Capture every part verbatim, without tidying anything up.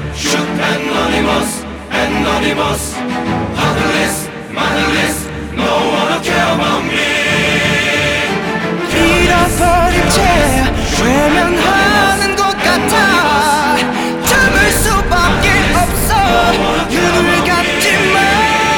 Shoot anonymous, anonymous. Heartless, mindless, no one care about me. 잃어버린 채 외면하는 것 같아. 참을 수밖에 없어. 눈을 감지만.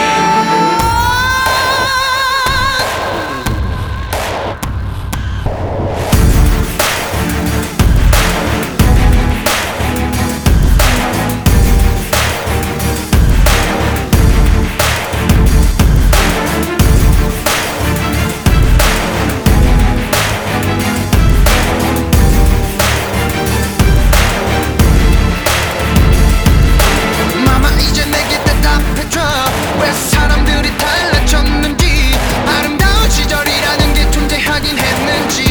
왜 사람들이 달라졌는지, 아름다운 시절이라는 게 존재하긴 했는지.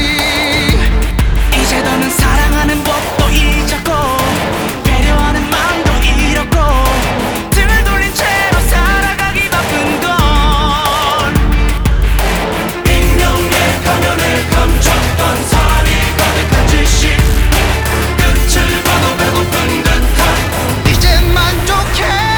이제 더는 사랑하는 법도 잊었고, 배려하는 마음도 잃었고, 등을 돌린 채로 살아가기 바쁜 건 익명의 가면을 감췄던 살이 가득한 짓이 끝을 봐도 배고픈 듯한. 이제 만족해.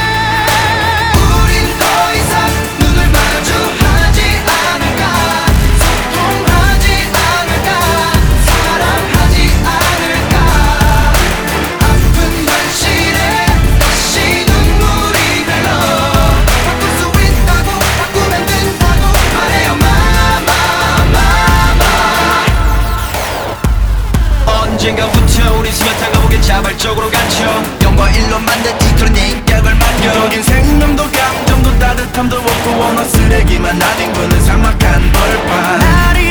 언젠가부터 우린 스마트한 감옥에 자발적으로 갇혀 영과 일로 만든 이토록 내 인격을 만져. 이적인 생명도 감정도 따뜻함도 없고 원어 쓰레기만 아닌 거는 삭막한 벌판. 날이